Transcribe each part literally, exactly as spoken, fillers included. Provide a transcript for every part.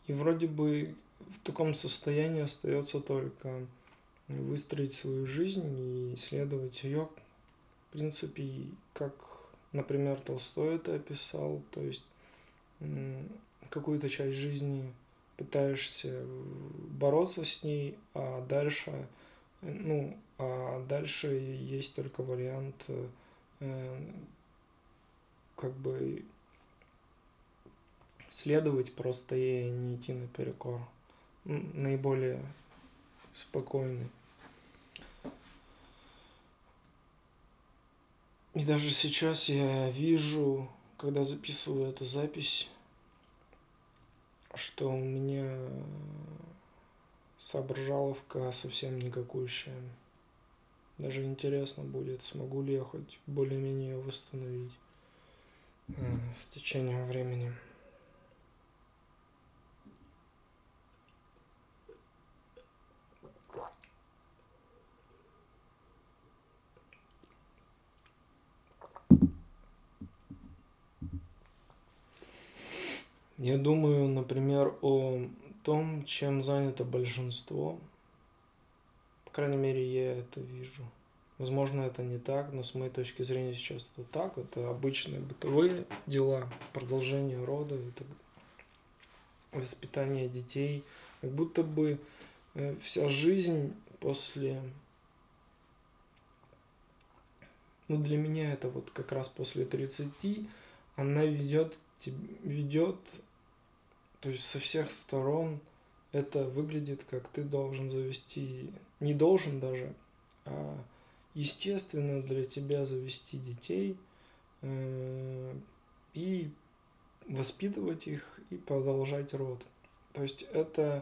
И вроде бы в таком состоянии остается только выстроить свою жизнь и исследовать ее. В принципе, как, например, Толстой это описал, то есть какую-то часть жизни пытаешься бороться с ней, а дальше, ну, а дальше есть только вариант э, как бы следовать просто ей, а не идти наперекор. Наиболее спокойный. И даже сейчас я вижу, когда записываю эту запись, что у меня соображаловка совсем никакущая. Даже интересно будет, смогу ли я хоть более-менее восстановить э, с течением времени. Я думаю, например, о том, чем занято большинство. По крайней мере, я это вижу. Возможно, это не так, но с моей точки зрения сейчас это так. Это обычные бытовые дела, продолжение рода, это воспитание детей. Как будто бы вся жизнь после... Ну, для меня это вот как раз после тридцати, она ведет, ведет, то есть со всех сторон это выглядит, как ты должен завести, не должен даже, а естественно для тебя завести детей э, и воспитывать их и продолжать род. То есть это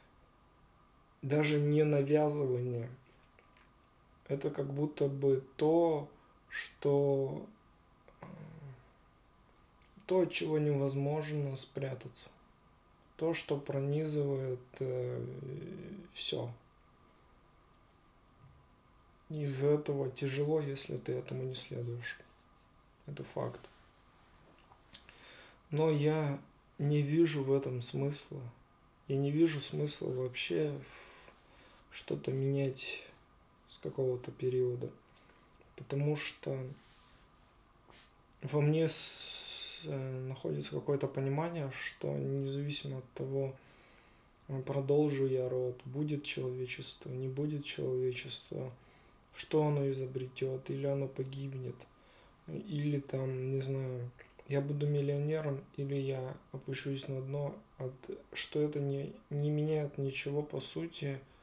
даже не навязывание, это как будто бы то, что то, от чего невозможно спрятаться, то, что пронизывает э, все. Из-за этого тяжело, если ты этому не следуешь. Это факт. Но я не вижу в этом смысла. Я не вижу смысла вообще в что-то менять с какого-то периода. Потому что во мне с, э, находится какое-то понимание, что независимо от того, продолжу я род, будет человечество, не будет человечества, что оно изобретет, или оно погибнет, или там, не знаю, я буду миллионером, или я опущусь на дно, от, что это не, не меняет ничего по сути